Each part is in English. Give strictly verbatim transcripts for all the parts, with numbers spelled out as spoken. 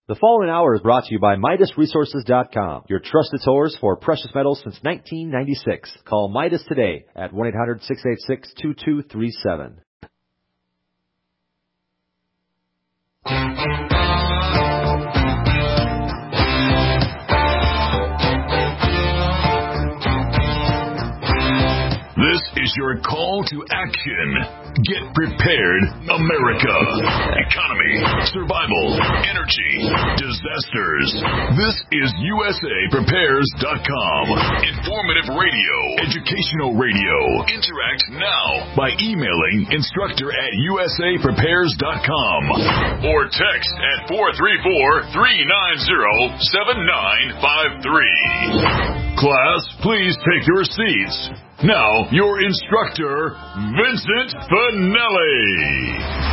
The following hour is brought to you by Midas Resources dot com, your trusted source for precious metals since nineteen ninety-six. Call Midas today at one eight hundred, six eight six, two two three seven. This is your call to action. Get prepared, America. Economy, survival, energy, disasters. This is U S A Prepares dot com. Informative radio, educational radio. Interact now by emailing instructor at U S A Prepares dot com or text at four three four, three nine zero, seven nine five three. Class, please take your seats. Now, your instructor, Vincent Finelli.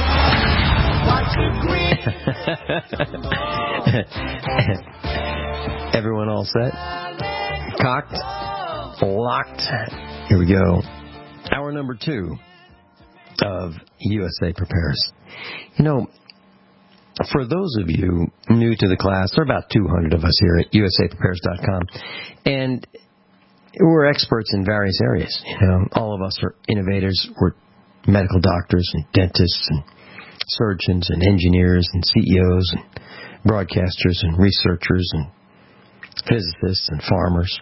Everyone all set? Cocked? Locked? Here we go. Hour number two of U S A Prepares. You know, for those of you new to the class, there are about two hundred of us here at U S A Prepares dot com, and we're experts in various areas. You know, all of us are innovators. We're medical doctors and dentists and surgeons and engineers and C E Os and broadcasters and researchers and physicists and farmers,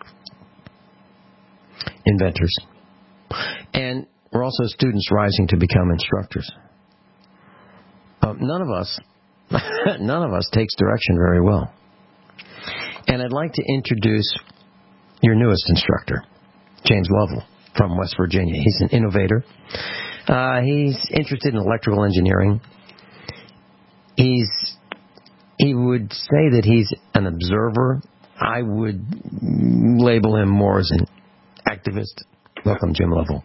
inventors. And we're also students rising to become instructors. Um, none of us, none of us takes direction very well. And I'd like to introduce your newest instructor, James Lovell from West Virginia. He's an innovator. Uh, he's interested in electrical engineering. He's he would say that he's an observer. I would label him more as an activist. Welcome, Jim Lovell.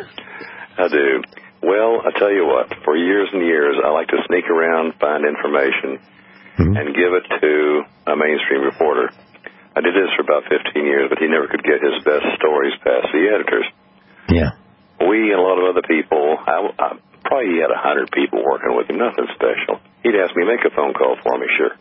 I do. Well, I tell you what, for years and years, I like to sneak around, find information, mm-hmm. and give it to a mainstream reporter. I did this for about fifteen years, but he never could get his best stories past the editors. Yeah. We and a lot of other people, I, I probably had a hundred people working with him, nothing special. He'd ask me, make a phone call for me, sure.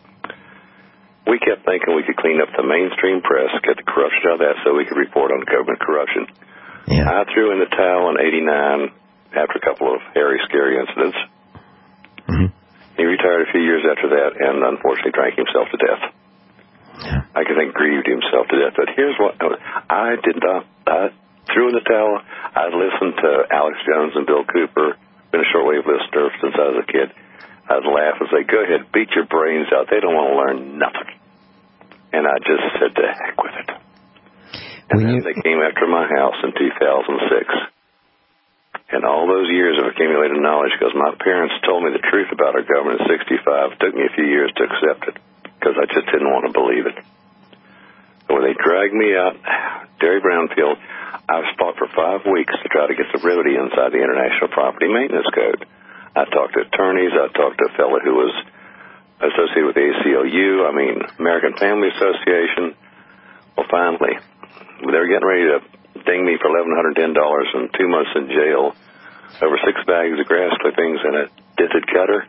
We kept thinking we could clean up the mainstream press, get the corruption out of that so we could report on government corruption. Yeah. I threw in the towel in eighty-nine after a couple of hairy, scary incidents. Mm-hmm. He retired a few years after that and unfortunately drank himself to death. Yeah. I can think grieved himself to death. But here's what I did not. I threw in the towel. I listened to Alex Jones and Bill Cooper. Been a shortwave listener since I was a kid. I'd laugh and say, "Go ahead, beat your brains out. They don't want to learn nothing." And I just said, "To heck with it." And when then you... they came after my house in two thousand six. And all those years of accumulated knowledge, because my parents told me the truth about our government at sixty-five, it took me a few years to accept it, because I just didn't want to believe it. When they dragged me out, Derry Brownfield, I was fought for five weeks to try to get the remedy inside the International Property Maintenance Code. I talked to attorneys. I talked to a fellow who was associated with the A C L U, I mean, American Family Association. Well, finally, they were getting ready to ding me for eleven hundred ten dollars and two months in jail over six bags of grass clippings and a dented cutter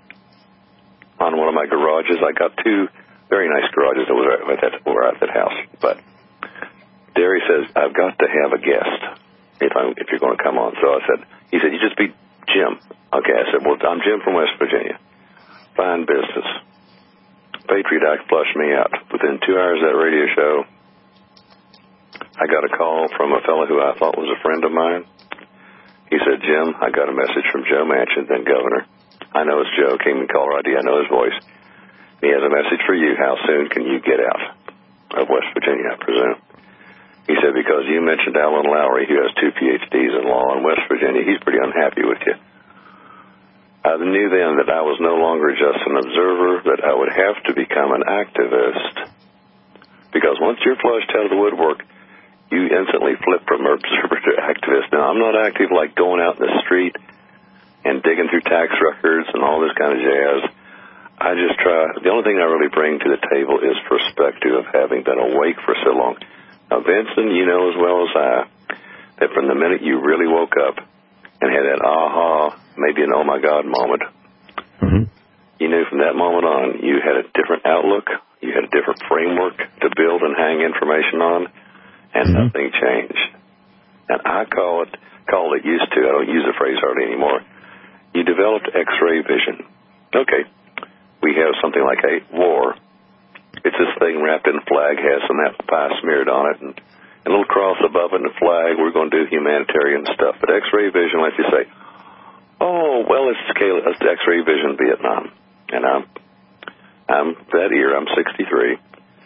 on one of my garages. I got two very nice garages that were at that, were at that house. But Derry says, "I've got to have a guest if I'm if you're going to come on." So I said, he said, "You just be Jim." Okay, I said, "Well, I'm Jim from West Virginia. Fine business." Patriot Act flushed me out. Within two hours of that radio show, I got a call from a fellow who I thought was a friend of mine. He said, "Jim, I got a message from Joe Manchin, then governor. I know it's Joe, came in caller I D, I know his voice. He has a message for you. How soon can you get out of West Virginia, I presume?" He said, "Because you mentioned Alan Lowry, who has two P H Ds in law in West Virginia. He's pretty unhappy with you." I knew then that I was no longer just an observer, that I would have to become an activist. Because once you're flushed out of the woodwork, you instantly flip from observer to activist. Now, I'm not active like going out in the street and digging through tax records and all this kind of jazz. I just try. The only thing I really bring to the table is perspective of having been awake for so long. Now, Vincent, you know as well as I that from the minute you really woke up and had that aha, maybe an oh my God moment, mm-hmm. you knew from that moment on you had a different outlook, you had a different framework to build and hang information on, and mm-hmm. nothing changed. And I call it, call it used to, I don't use the phrase hardly anymore, you developed X-ray vision. Okay, we have something like a war. It's this thing wrapped in flag, has some apple pie smeared on it, and a little cross above it and a flag. We're going to do humanitarian stuff. But X-ray vision lets you say, oh, well, let's scale it. Let's X-ray vision Vietnam. And I'm, I'm that year, I'm sixty-three.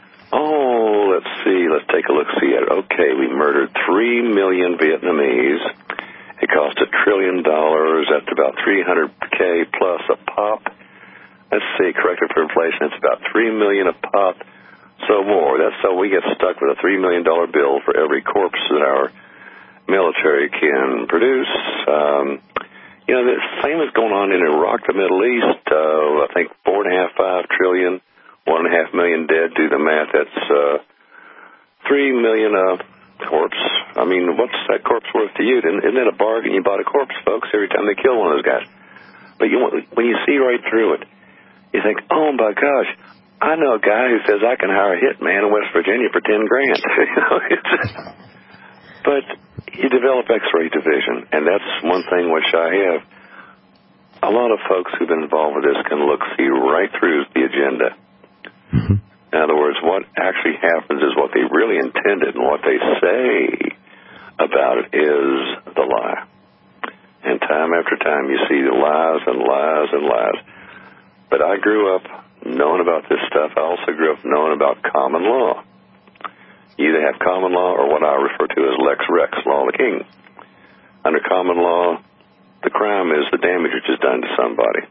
Oh, let's see. Let's take a look-see at it. Okay, we murdered three million Vietnamese. It cost a trillion dollars. That's about three hundred K plus a pop. Let's see, corrected for inflation, it's about three million dollars a pop. So more. That's so we get stuck with a three million dollars bill for every corpse that our military can produce. Um, you know, the same is going on in Iraq, the Middle East. Uh, I think four and a half, five trillion, one and a half million dead. Do the math. That's uh, three million uh, corpse. I mean, what's that corpse worth to you? Isn't it a bargain? You bought a corpse, folks, every time they kill one of those guys. But you when you see right through it, you think, oh, my gosh, I know a guy who says I can hire a hitman in West Virginia for ten grand. you know, it's, but you develop X-ray division, and that's one thing which I have. A lot of folks who've been involved with this can look, see right through the agenda. Mm-hmm. In other words, what actually happens is what they really intended, and what they say about it is the lie. And time after time, you see the lies and lies and lies. But I grew up knowing about this stuff. I also grew up knowing about common law. You either have common law or what I refer to as Lex Rex, law of the king. Under common law, the crime is the damage which is done to somebody.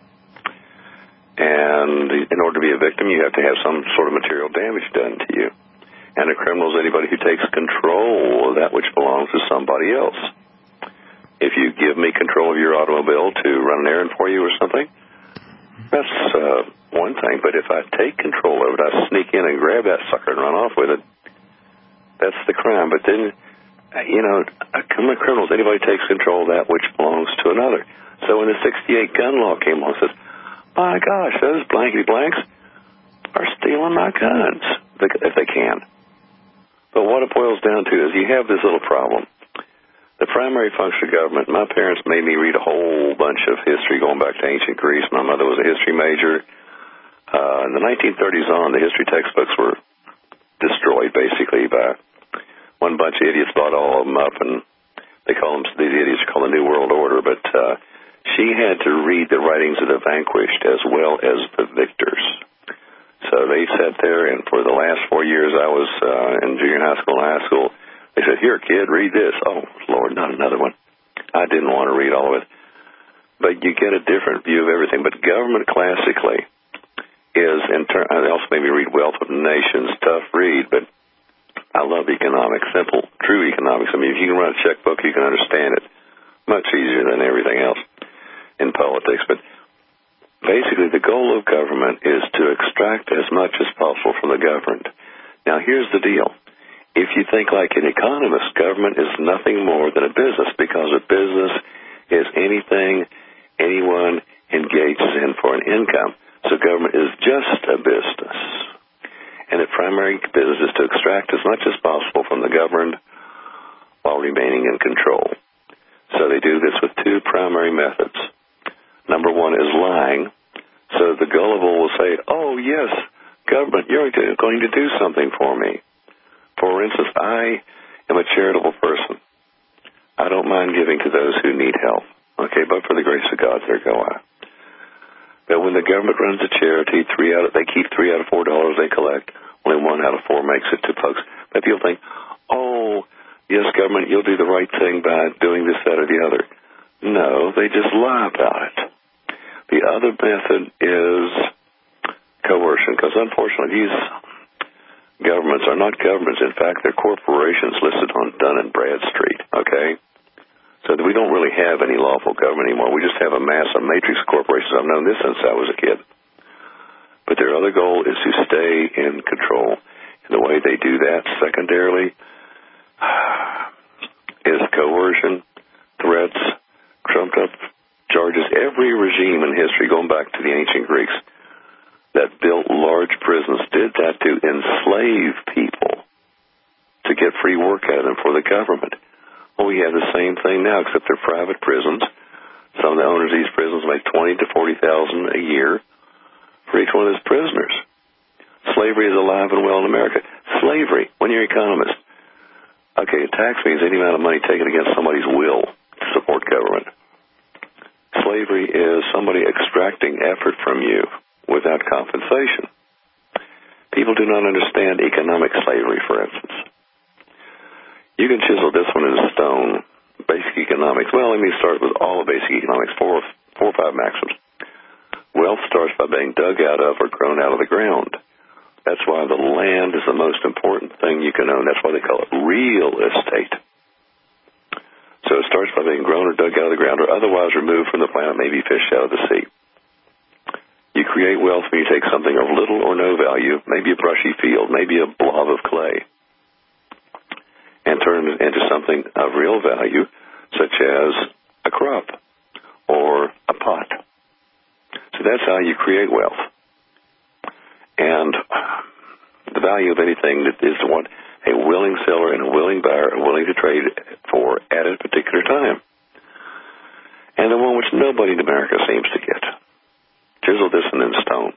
And in order to be a victim, you have to have some sort of material damage done to you. And a criminal is anybody who takes control of that which belongs to somebody else. If you give me control of your automobile to run an errand for you or something, that's uh, one thing, but if I take control of it, I sneak in and grab that sucker and run off with it, that's the crime. But then, you know, a criminal is anybody takes control of that which belongs to another. So when the sixty-eight gun law came along, it says, my gosh, those blankety blanks are stealing my guns, if they can. But what it boils down to is you have this little problem. The primary function of government, my parents made me read a whole bunch of history going back to ancient Greece. My mother was a history major. Uh, in the nineteen thirties on, the history textbooks were destroyed, basically, by one bunch of idiots bought all of them up, and they call them, these idiots are called the New World Order. But uh, she had to read the writings of the vanquished as well as the victors. So they sat there, and for the last four years I was uh, in junior high school and high school, they said, here, kid, read this. Oh, Lord, not another one. I didn't want to read all of it. But you get a different view of everything. But government classically is, in turn, they also made me read Wealth of Nations, tough read, but I love economics, simple, true economics. I mean, if you can run a checkbook, you can understand it much easier than everything else in politics. But basically, the goal of government is to extract as much as possible from the governed. Now, here's the deal. If you think like an economist, government is nothing more than a business, because a business is anything anyone engages in for an income. So government is just a business. And the primary business is to extract as much as possible from the governed while remaining in control. So they do this with two primary methods. Number one is lying. So the gullible will say, oh, yes, government, you're going to do something for me. For instance, I am a charitable person. I don't mind giving to those who need help. Okay, but for the grace of God, there go I. But when the government runs a charity, three out of, they keep three out of four dollars they collect. Only one out of four makes it to folks. But people think, oh, yes, government, you'll do the right thing by doing this, that, or the other. No, they just lie about it. The other method is coercion, because unfortunately these governments are not governments. In fact, they're corporations listed on Dun and Bradstreet, okay? So we don't really have any lawful government anymore. We just have a mass of matrix corporations. I've known this since I was a kid. But their other goal is to stay in control. And the way they do that, secondarily, is coercion, threats, trumped-up charges. Every regime in history, going back to the ancient Greeks, governments did that to enslave people, to get free work out of them for the government. Well, we have the same thing now, except they're private prisons. Some of the owners of these prisons make twenty to forty thousand a year for each one of those prisoners. Slavery is alive and well in America. Slavery, when you're an economist, okay, a tax means any amount of money taken against somebody's will to support government. Slavery is somebody extracting effort from you without compensation. People do not understand economic slavery, for instance. You can chisel this one into stone, basic economics. Well, let me start with all the basic economics, four, four or five maxims. Wealth starts by being dug out of or grown out of the ground. That's why the land is the most important thing you can own. That's why they call it real estate. So it starts by being grown or dug out of the ground or otherwise removed from the planet, maybe fished out of the sea. You create wealth when you take something of little or no value, maybe a brushy field, maybe a blob of clay, and turn it into something of real value, such as a crop or a pot. So that's how you create wealth. And the value of anything that is what a willing seller and a willing buyer are willing to trade for at a particular time. And the one which nobody in America seems to get. Chisel this in stone.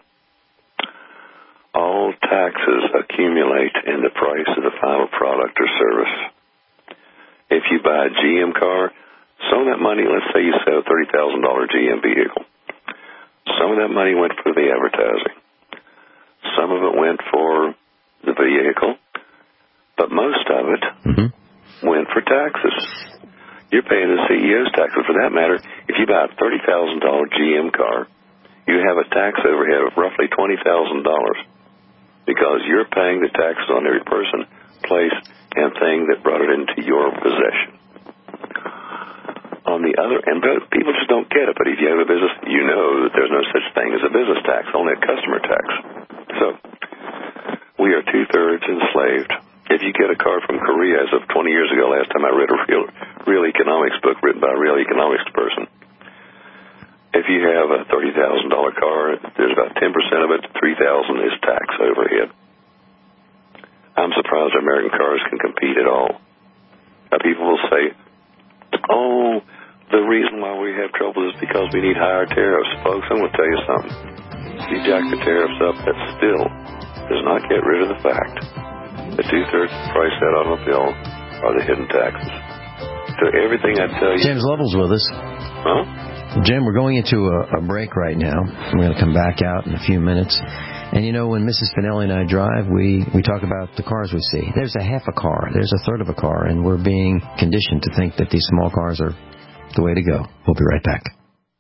All taxes accumulate in the price of the final product or service. If you buy a G M car, some of that money, let's say you sell a thirty thousand dollars G M vehicle, some of that money went for the advertising. Some of it went for the vehicle, but most of it mm-hmm. went for taxes. You're paying the C E O's taxes. For that matter, if you buy a thirty thousand dollars G M car, you have a tax overhead of roughly twenty thousand dollars because you're paying the taxes on every person, place, and thing that brought it into your possession. On the other end, people just don't get it, but if you have a business, you know that there's no such thing as a business tax, only a customer tax. So we are two-thirds enslaved. If you get a car from Korea, as of twenty years ago, last time I read a real, real economics book written by a real economics person, if you have a thirty thousand dollars car, there's about ten percent of it, three thousand dollars is tax overhead. I'm surprised American cars can compete at all. Now, people will say, oh, the reason why we have trouble is because we need higher tariffs. Folks, I'm going to tell you something. If you jack the tariffs up, that still does not get rid of the fact that two-thirds of the price that automobile are the hidden taxes. So everything I tell you... James Lovell's with us. Huh? Jim, we're going into a, a break right now. We're going to come back out in a few minutes. And, you know, when Missus Finelli and I drive, we, we talk about the cars we see. There's a half a car. There's a third of a car. And we're being conditioned to think that these small cars are the way to go. We'll be right back.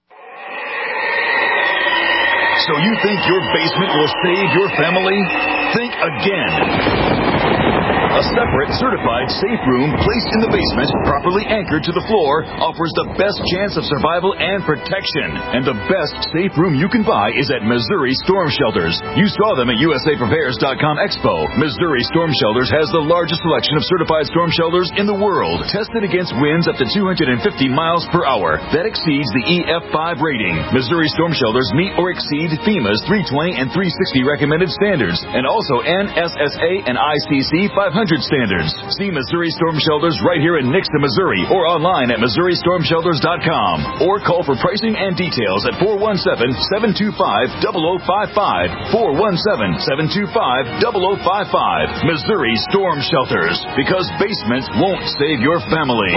So you think your basement will save your family? Think again. A separate, certified safe room placed in the basement, properly anchored to the floor, offers the best chance of survival and protection. And the best safe room you can buy is at Missouri Storm Shelters. You saw them at U S A Prepares dot com Expo. Missouri Storm Shelters has the largest selection of certified storm shelters in the world, tested against winds up to two hundred fifty miles per hour. That exceeds the E F five rating. Missouri Storm Shelters meet or exceed FEMA's three twenty and three sixty recommended standards, and also N S S A and I C C five hundred standards. See Missouri Storm Shelters right here in Nixon, Missouri, or online at Missouri Storm Shelters dot com, or call for pricing and details at four one seven, seven two five, zero zero five five, four one seven, seven two five, zero zero five five. Missouri Storm Shelters, because basements won't save your family.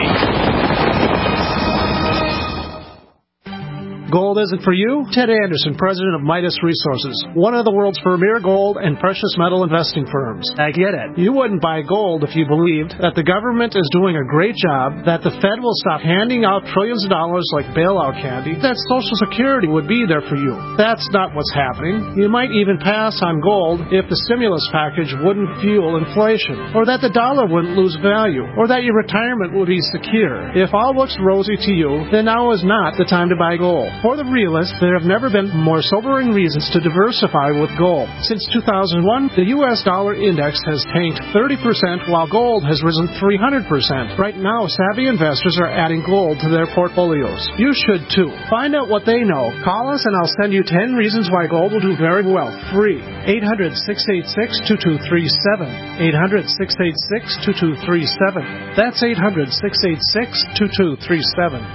Gold isn't for you? Ted Anderson, president of Midas Resources, one of the world's premier gold and precious metal investing firms. I get it. You wouldn't buy gold if you believed that the government is doing a great job, that the Fed will stop handing out trillions of dollars like bailout candy, that Social Security would be there for you. That's not what's happening. You might even pass on gold if the stimulus package wouldn't fuel inflation, or that the dollar wouldn't lose value, or that your retirement would be secure. If all looks rosy to you, then now is not the time to buy gold. For the realist, there have never been more sobering reasons to diversify with gold. Since two thousand one, the U S dollar index has tanked thirty percent while gold has risen three hundred percent. Right now, savvy investors are adding gold to their portfolios. You should too. Find out what they know. Call us and I'll send you ten reasons why gold will do very well. Free. eight hundred, six eight six, two two three seven. eight hundred, six eight six, two two three seven. That's eight hundred, six eight six, two two three seven.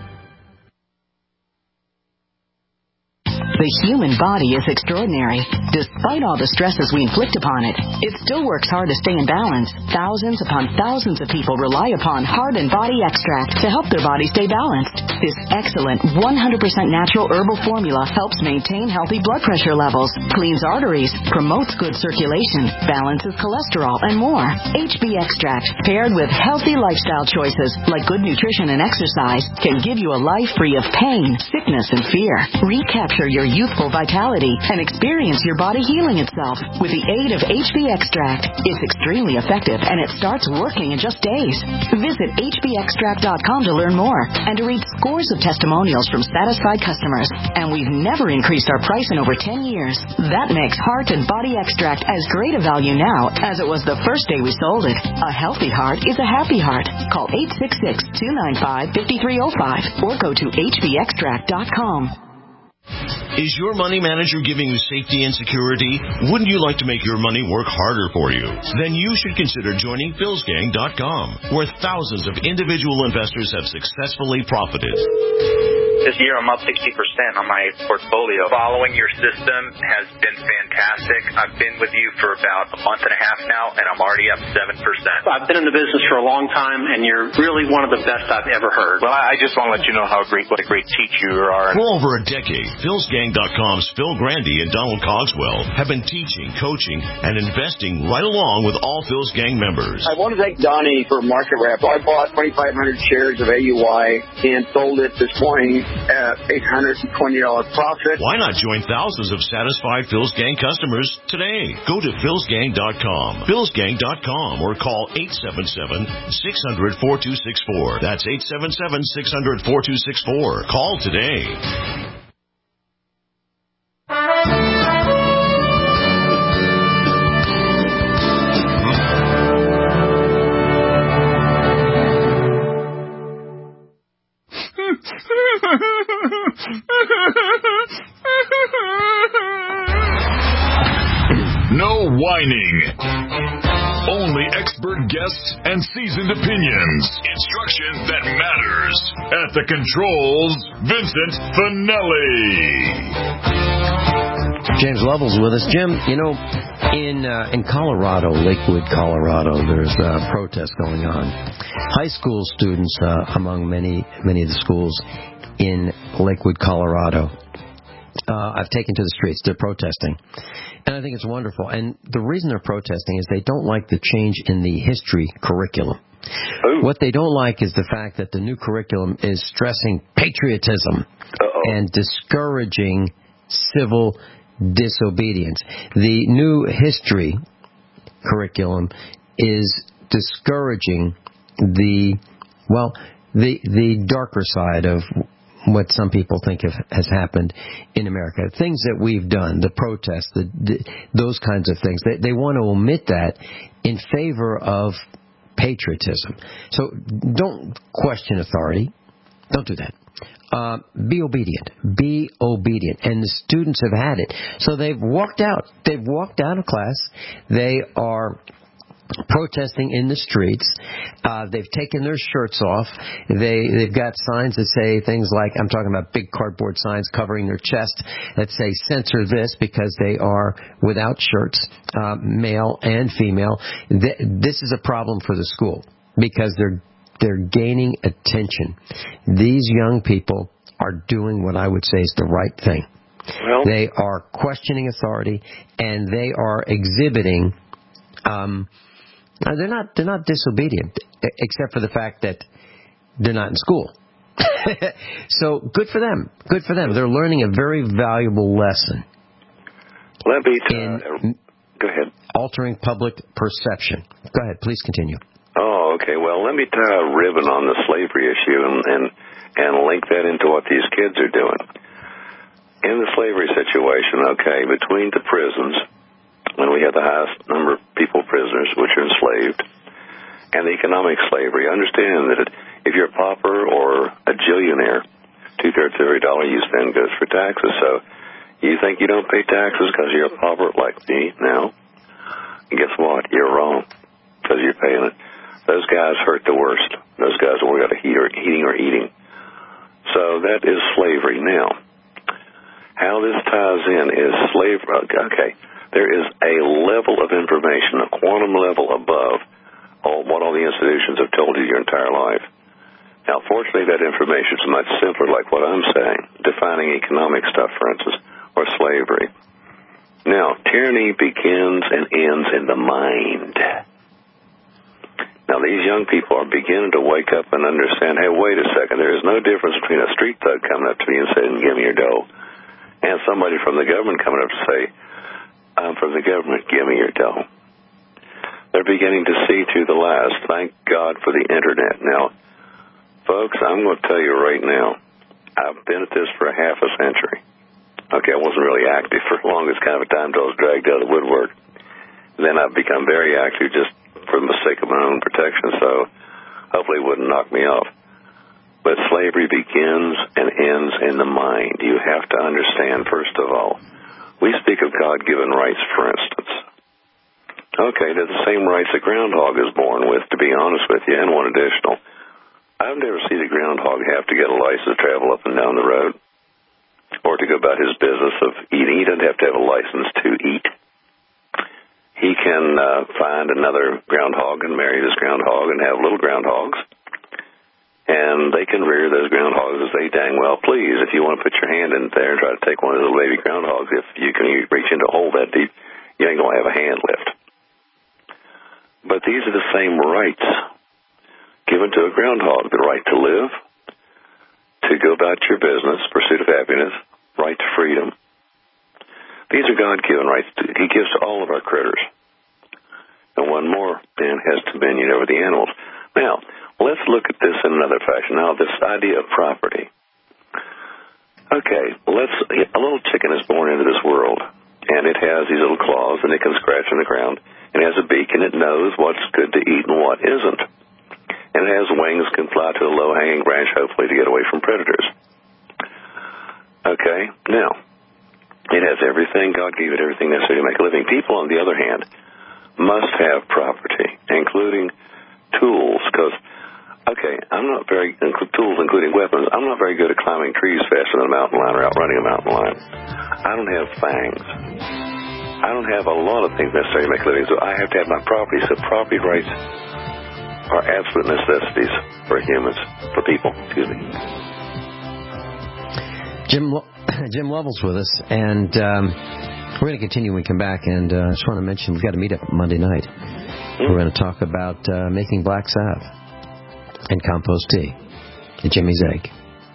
The human body is extraordinary. Despite all the stresses we inflict upon it, it still works hard to stay in balance. Thousands upon thousands of people rely upon Heart and Body Extract to help their body stay balanced. This excellent one hundred percent natural herbal formula helps maintain healthy blood pressure levels, cleans arteries, promotes good circulation, balances cholesterol, and more. H B Extract, paired with healthy lifestyle choices like good nutrition and exercise, can give you a life free of pain, sickness, and fear. Recapture your youthful vitality and experience your body healing itself with the aid of H B Extract. It's extremely effective and it starts working in just days. Visit H B extract dot com to learn more and to read scores of testimonials from satisfied customers. And we've never increased our price in over ten years. That makes Heart and Body Extract as great a value now as it was the first day we sold it. A healthy heart is a happy heart. Call eight six six, two nine five, five three zero five or go to H B extract dot com. Is your money manager giving you safety and security? Wouldn't you like to make your money work harder for you? Then you should consider joining Phils Gang dot com, where thousands of individual investors have successfully profited. This year I'm up sixty percent on my portfolio. Following your system has been fantastic. I've been with you for about a month and a half now, and I'm already up seven percent. I've been in the business for a long time, and you're really one of the best I've ever heard. Well, I just want to let you know how great, what a great teacher you are. For over a decade, Phils Gang dot com's Phil Grandy and Donald Cogswell have been teaching, coaching, and investing right along with all Phil's Gang members. I want to thank Donnie for market wrap. I bought twenty-five hundred shares of A U I and sold it this morning at eight hundred twenty dollars profit. Why not join thousands of satisfied Phil's Gang customers today? Go to Phils Gang dot com, Phils Gang dot com, or call eight seven seven, six hundred, four two six four. That's eight seven seven, six hundred, four two six four. Call today. No whining. Only expert guests and seasoned opinions. Instruction that matters. At the controls, Vincent Finelli. James Lovell's with us. Jim, you know, in uh, in Colorado, Lakewood, Colorado, there's a protest going on. High school students, uh, among many many of the schools in Lakewood, Colorado, uh, I've taken to the streets. They're protesting. And I think it's wonderful. And the reason they're protesting is they don't like the change in the history curriculum. Ooh. What they don't like is the fact that the new curriculum is stressing patriotism Uh-oh. and discouraging civil disobedience. The new history curriculum is discouraging the, well, the the darker side of what some people think have, has happened in America. Things that we've done, the protests, the, the, those kinds of things. They, they want to omit that in favor of patriotism. So don't question authority. Don't do that. Uh, be obedient. Be obedient. And the students have had it. So they've walked out. They've walked out of class. They are protesting in the streets. Uh, they've taken their shirts off. They, they've got signs that say things like, I'm talking about big cardboard signs covering their chest that say censor this because they are without shirts, uh, male and female. Th- this is a problem for the school because they're they're gaining attention. These young people are doing what I would say is the right thing. Well, they are questioning authority and they are exhibiting um they're not they're not disobedient, except for the fact that they're not in school. So good for them. Good for them. They're learning a very valuable lesson. Let me t- in uh, go ahead. Altering public perception. Go ahead, please continue. Oh, okay. Well, let me tie a ribbon on the slavery issue and and, and link that into what these kids are doing. in the slavery situation, okay, between the prisons, when we have the highest number of people prisoners, which are enslaved, and the economic slavery, understand that if you're a pauper or a gillionaire, two-thirds of every dollar you spend goes for taxes. So you think you don't pay taxes because you're a pauper like me? No. And guess what? You're wrong because you're paying it. Those guys hurt the worst. Those guys worry about a heater, heating or eating. So that is slavery. Now, how this ties in is slavery. Okay, there is a level of information, a quantum level above all, what all the institutions have told you your entire life. Now, fortunately, that information is much simpler, like what I'm saying, defining economic stuff, for instance, or slavery. Now, tyranny begins and ends in the mind. Now, these young people are beginning to wake up and understand, hey, wait a second, there is no difference between a street thug coming up to me and saying, give me your dough, and somebody from the government coming up to say, I'm from the government, give me your dough. They're beginning to see through the lies. Thank God for the Internet. Now, folks, I'm going to tell you right now, I've been at this for a half a century. Okay, I wasn't really active for the longest kind of a time until I was dragged out of the woodwork. Then I've become very active just for the sake of my own protection, so hopefully it wouldn't knock me off. But slavery begins and ends in the mind. You have to understand, first of all, we speak of God-given rights, for instance. Okay, they're the same rights a groundhog is born with, to be honest with you, and one additional. I've never seen a groundhog have to get a license to travel up and down the road or to go about his business of eating. He doesn't have to have a license to eat. He can uh, find another groundhog and marry this groundhog and have little groundhogs, and they can rear those groundhogs as they dang well please. If you want to put your hand in there and try to take one of those baby groundhogs, if you can reach into a hole that deep, you ain't going to have a hand lift. But these are the same rights given to a groundhog: the right to live, to go about your business, pursuit of happiness, right to freedom. These are God-given rights He gives to all of our critters. And one more, man has dominion over the animals. Now, let's look at this in another fashion. Now, this idea of property. Okay, let's. A little chicken is born into this world, and it has these little claws, and it can scratch on the ground. It has a beak, and it knows what's good to eat and what isn't. And it has wings, can fly to a low-hanging branch, hopefully to get away from predators. Okay, now, it has everything. God gave it everything necessary to make a living. People, on the other hand, must have property, including tools, because, okay, I'm not very, tools including weapons, I'm not very good at climbing trees faster than a mountain lion or outrunning a mountain lion. I don't have fangs. I don't have a lot of things necessary to make a living, so I have to have my property. So property rights are absolute necessities for humans, for people, excuse me. Jim Jim Lovell's with us, and um, we're going to continue when we come back. And uh, I just want to mention we've got a meetup Monday night. Mm. We're going to talk about uh, making black salve and compost tea at Jimmy's Egg.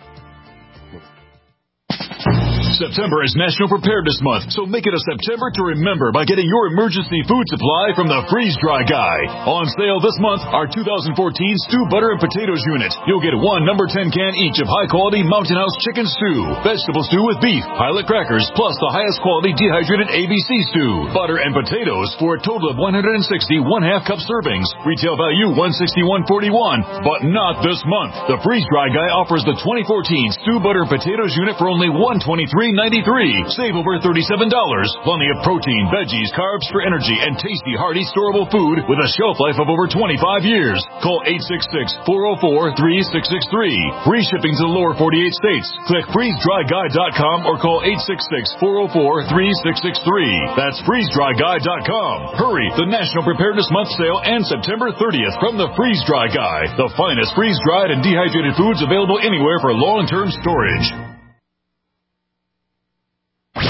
September is National Preparedness Month, so make it a September to remember by getting your emergency food supply from the Freeze Dry Guy. On sale this month, our two thousand fourteen Stew Butter and Potatoes unit. You'll get one number ten can each of high-quality Mountain House chicken stew, vegetable stew with beef, pilot crackers, plus the highest quality dehydrated A B C stew, butter and potatoes for a total of one hundred sixty one-half cup servings. Retail value one hundred sixty-one forty-one, but not this month. The Freeze Dry Guy offers the twenty fourteen Stew Butter and Potatoes unit for only one hundred twenty-three ninety-three. Save over thirty-seven dollars. Plenty of protein, veggies, carbs for energy, and tasty, hearty, storable food with a shelf life of over twenty-five years. Call eight six six, four oh four, three six six three. Free shipping to the lower forty-eight states. Click freeze dry guy dot com or call eight six six, four oh four, three six six three. That's freeze dry guy dot com. Hurry! The National Preparedness Month sale ends September thirtieth from the Freeze Dry Guy. The finest freeze-dried and dehydrated foods available anywhere for long-term storage.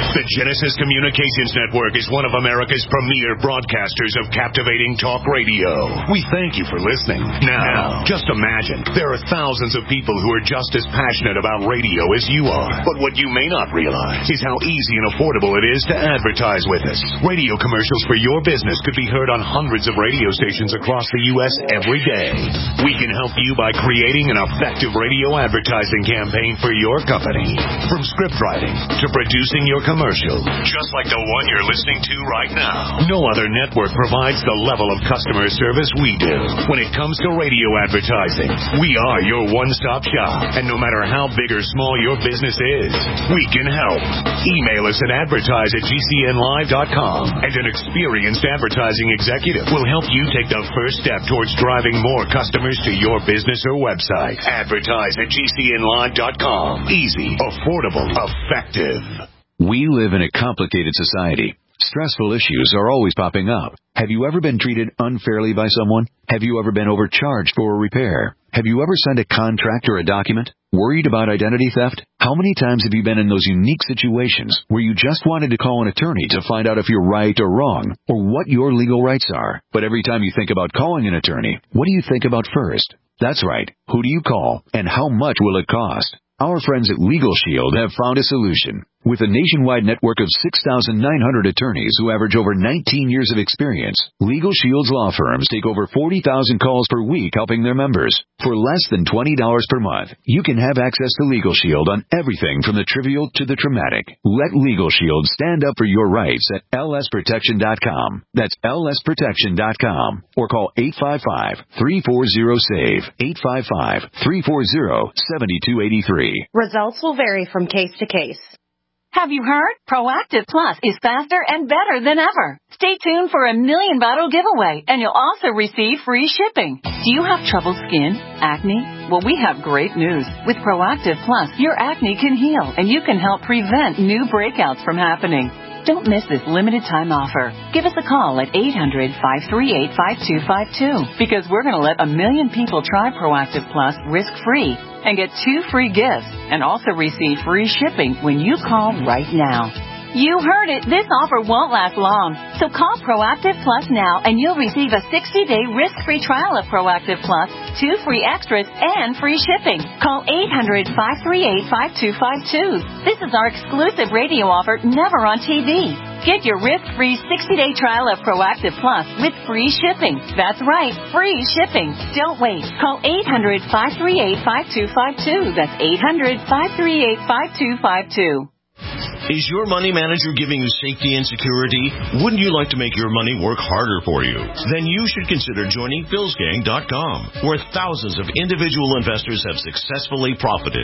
The Genesis Communications Network is one of America's premier broadcasters of captivating talk radio. We thank you for listening. Now, just imagine, there are thousands of people who are just as passionate about radio as you are. But what you may not realize is how easy and affordable it is to advertise with us. Radio commercials for your business could be heard on hundreds of radio stations across the U S every day. We can help you by creating an effective radio advertising campaign for your company. From script writing to producing your commercial, just like the one you're listening to right now. No other network provides the level of customer service we do. When it comes to radio advertising, we are your one-stop shop. And no matter how big or small your business is, we can help. Email us at advertise at g c n live dot com, and an experienced advertising executive will help you take the first step towards driving more customers to your business or website. Advertise at g c n live dot com. Easy, affordable, effective. We live in a complicated society. Stressful issues are always popping up. Have you ever been treated unfairly by someone? Have you ever been overcharged for a repair? Have you ever signed a contract or a document? Worried about identity theft? How many times have you been in those unique situations where you just wanted to call an attorney to find out if you're right or wrong, or what your legal rights are? But every time you think about calling an attorney, what do you think about first? That's right. Who do you call, and how much will it cost? Our friends at Legal Shield have found a solution. With a nationwide network of six thousand nine hundred attorneys who average over nineteen years of experience, Legal Shield's law firms take over forty thousand calls per week helping their members. For less than twenty dollars per month, you can have access to Legal Shield on everything from the trivial to the traumatic. Let Legal Shield stand up for your rights at l s protection dot com. That's l s protection dot com. Or call eight five five, three four zero, S A V E, eight five five, three four zero, seven two eight three. Results will vary from case to case. Have you heard? Proactive Plus is faster and better than ever. Stay tuned for a million bottle giveaway, and you'll also receive free shipping. Do you have troubled skin? Acne? Well, we have great news. With Proactive Plus, your acne can heal, and you can help prevent new breakouts from happening. Don't miss this limited time offer. Give us a call at eight hundred, five three eight, five two five two because we're going to let a million people try Proactive Plus risk-free and get two free gifts and also receive free shipping when you call right now. You heard it. This offer won't last long. So call Proactive Plus now and you'll receive a sixty-day risk-free trial of Proactive Plus, two free extras, and free shipping. Call eight hundred, five three eight, five two five two. This is our exclusive radio offer, never on T V. Get your risk-free sixty-day trial of Proactive Plus with free shipping. That's right, free shipping. Don't wait. Call eight hundred, five three eight, five two five two. That's eight hundred, five three eight, five two five two. Is your money manager giving you safety and security? Wouldn't you like to make your money work harder for you? Then you should consider joining Phils Gang dot com, where thousands of individual investors have successfully profited.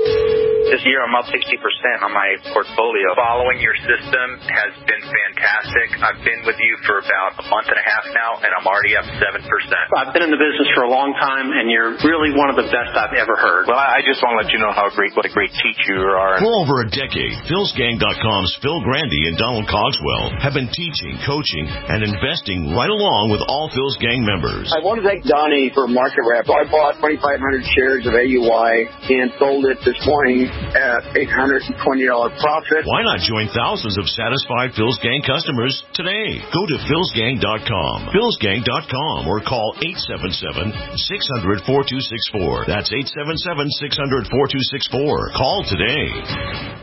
This year I'm up sixty percent on my portfolio. Following your system has been fantastic. I've been with you for about a month and a half now, and I'm already up seven percent. I've been in the business for a long time, and you're really one of the best I've ever heard. Well, I just want to let you know how great, what a great teacher you are. For over a decade, Phils Gang dot com's Phil Grandy and Donald Cogswell have been teaching, coaching, and investing right along with all Phil's Gang members. I want to thank Donnie for Market Wrap. I bought twenty-five hundred shares of A U I and sold it this morning at eight hundred twenty dollars profit. Why not join thousands of satisfied Phil's Gang customers today? Go to Phils Gang dot com, Phils Gang dot com, or call eight seven seven, six hundred, four two six four. That's eight seven seven, six hundred, four two six four. Call today.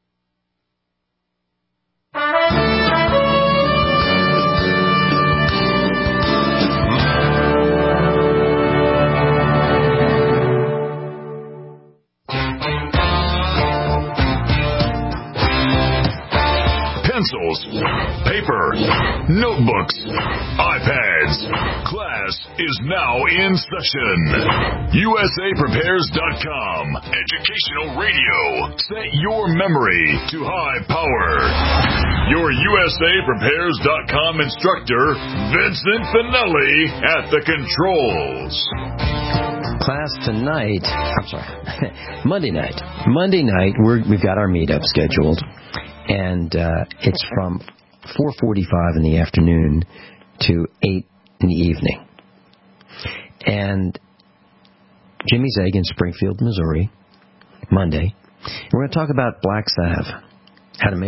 Pencils, paper, notebooks, iPads. Class is now in session. U S A Prepares dot com. Educational radio. Set your memory to high power. Your U S A Prepares dot com instructor, Vincent Finelli, at the controls. Class tonight, I'm sorry, Monday night. Monday night, we're, we've got our meetup scheduled. And uh, it's from four forty-five in the afternoon to eight in the evening. And Jimmy's Egg in Springfield, Missouri, Monday. And we're going to talk about black salve, how to make it.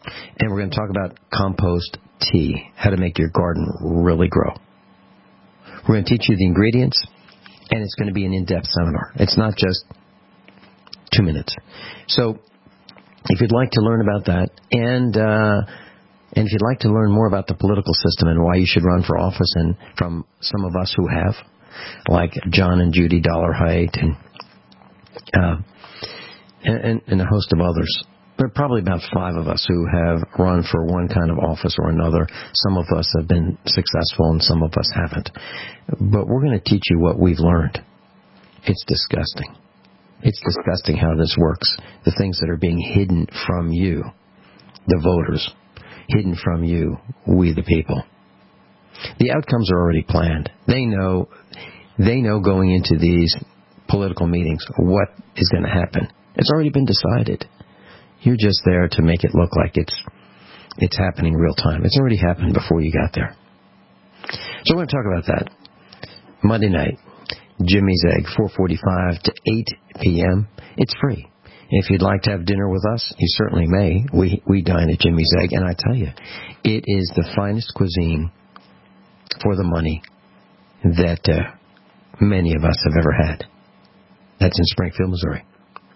And we're going to talk about compost tea, how to make your garden really grow. We're going to teach you the ingredients, and it's going to be an in-depth seminar. It's not just two minutes. So if you'd like to learn about that, and uh, and if you'd like to learn more about the political system and why you should run for office, and from some of us who have, like John and Judy Dollar-Height and, uh, and, and a host of others, there are probably about five of us who have run for one kind of office or another. Some of us have been successful and some of us haven't. But we're going to teach you what we've learned. It's disgusting. It's disgusting how this works. The things that are being hidden from you, the voters, hidden from you, we the people. The outcomes are already planned. They know, they know going into these political meetings what is going to happen. It's already been decided. You're just there to make it look like it's it's happening real time. It's already happened before you got there. So we're going to talk about that. Monday night, Jimmy's Egg, four forty-five to eight p.m. It's free. If you'd like to have dinner with us, you certainly may. We we dine at Jimmy's Egg, and I tell you, it is the finest cuisine for the money that uh, many of us have ever had. That's in Springfield, Missouri.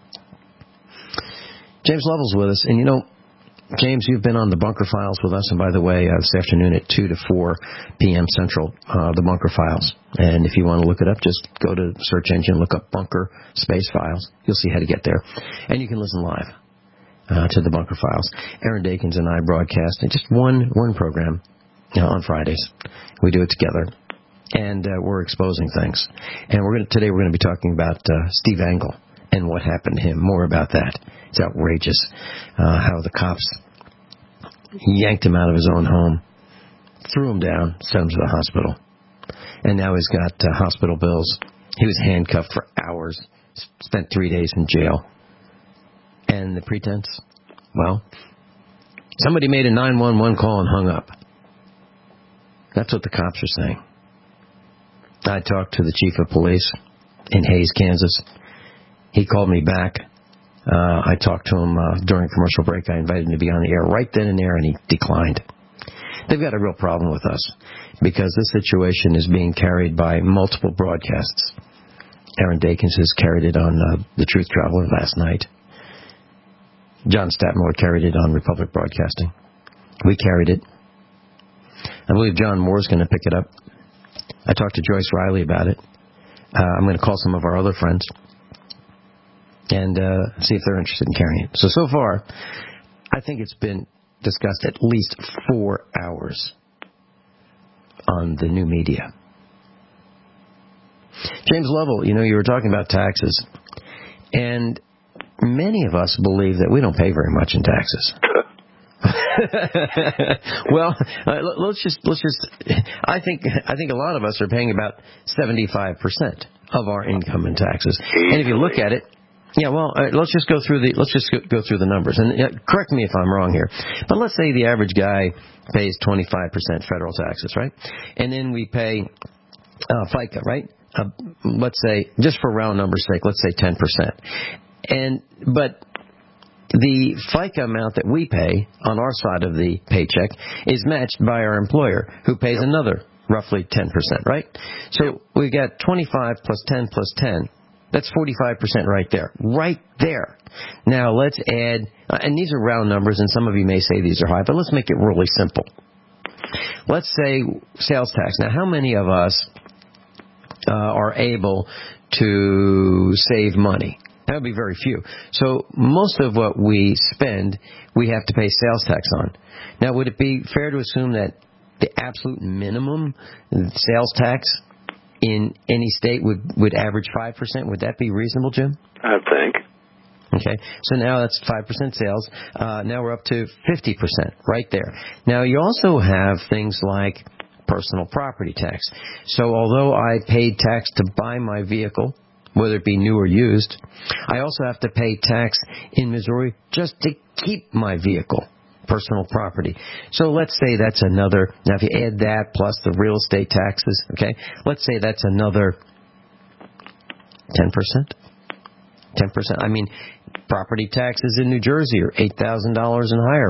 James Lovell's with us, and you know, James, you've been on the Bunker Files with us, and by the way, uh, this afternoon at two to four p.m. Central, uh, the Bunker Files. And if you want to look it up, just go to the search engine, look up Bunker Space Files. You'll see how to get there. And you can listen live uh, to the Bunker Files. Aaron Dakins and I broadcast just one one program uh, on Fridays. We do it together, and uh, we're exposing things. And we're gonna, today we're going to be talking about uh, Steve Engel and what happened to him. More about that. It's outrageous uh, how the cops yanked him out of his own home, threw him down, sent him to the hospital. And now he's got uh, hospital bills. He was handcuffed for hours, spent three days in jail. And the pretense? Well, somebody made a nine one one call and hung up. That's what the cops are saying. I talked to the chief of police in Hays, Kansas. He called me back. Uh, I talked to him uh, during a commercial break. I invited him to be on the air right then and there, and he declined. They've got a real problem with us because this situation is being carried by multiple broadcasts. Aaron Dakins has carried it on uh, The Truth Traveler last night. John Statmiller carried it on Republic Broadcasting. We carried it. I believe John Moore's going to pick it up. I talked to Joyce Riley about it. Uh, I'm going to call some of our other friends and uh, see if they're interested in carrying it. So, so far, I think it's been discussed at least four hours on the new media. James Lovell, you know, you were talking about taxes, and many of us believe that we don't pay very much in taxes. Well, uh, let's just let's just. I think I think a lot of us are paying about seventy-five percent of our income in taxes, and if you look at it. Yeah, well, uh, let's just go through the let's just go, go through the numbers, and uh, correct me if I'm wrong here. But let's say the average guy pays twenty-five percent federal taxes, right? And then we pay uh, FICA, right? Uh, let's say, just for round numbers' sake, let's say ten percent. And but the FICA amount that we pay on our side of the paycheck is matched by our employer, who pays another roughly ten percent, right? So we got twenty-five plus ten plus ten. That's forty-five percent right there. Right there. Now, let's add, uh, and these are round numbers, and some of you may say these are high, but let's make it really simple. Let's say sales tax. Now, how many of us uh, are able to save money? That would be very few. So most of what we spend, we have to pay sales tax on. Now, would it be fair to assume that the absolute minimum sales tax in any state would, would average five percent? Would that be reasonable, Jim? I think. Okay, so now that's five percent sales. Uh, now we're up to fifty percent right there. Now you also have things like personal property tax. So although I paid tax to buy my vehicle, whether it be new or used, I also have to pay tax in Missouri just to keep my vehicle. Personal property. So let's say that's another, now if you add that plus the real estate taxes, okay, let's say that's another ten percent. ten percent. I mean, property taxes in New Jersey are eight thousand dollars and higher, right?